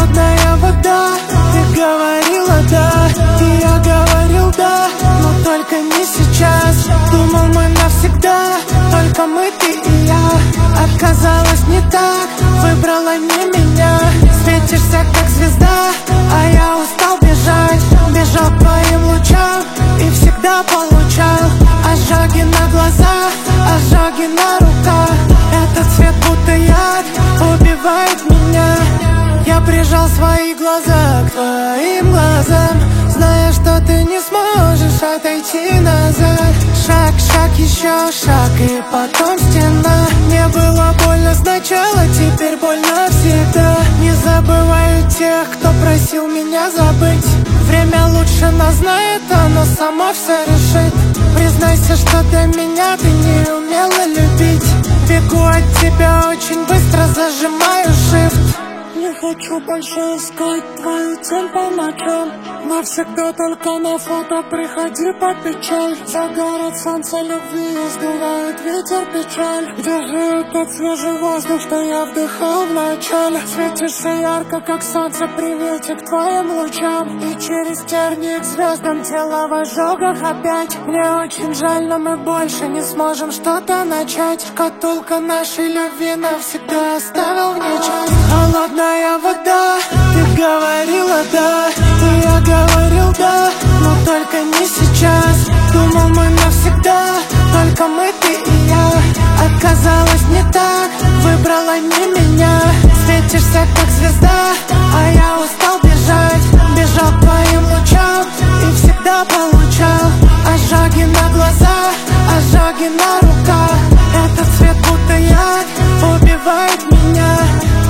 холодная вода. Ты говорила да, и я говорил да, но только не сейчас. Думал мы навсегда, только мы, ты и я. Оказалось не так, выбрала не меня. Светишься как звезда, а я устал бежать. Бежал к твоим лучам и всегда получал ожоги на глазах, ожоги на руках. Этот цвет будто яд убивает меня. Я прижал свои глаза к твоим глазам, зная, что ты не сможешь отойти назад. Шаг, шаг, еще шаг, и потом стена. Мне было больно сначала, теперь больно всегда. Не забываю тех, кто просил меня забыть. Время лучше нас знает, оно само все решит. Признайся, что для меня ты не умела любить. Бегу от тебя очень быстро, зажимаю shift. Не хочу больше искать твою тень по ночам. Навсегда только на фото приходи по печаль. Загорит солнце любви и сдувает ветер печаль. Где же этот свежий воздух, что я вдыхал в начале? Светишься ярко, как солнце, приветик к твоим лучам. И через тернии к звездам, тело в ожогах опять. Мне очень жаль, но мы больше не сможем что-то начать. Шкатулка нашей любви навсегда оставил мне часть. Холодная вода, ты говорила да, и я говорил да, но только не сейчас. Думал мы навсегда, только мы, ты и я. Оказалось не так, выбрала не меня. Светишься как звезда, а я устал бежать. Бежал к твоим лучам и всегда получал ожоги на глазах, ожоги на руках. Этот цвет будто яд убивает меня.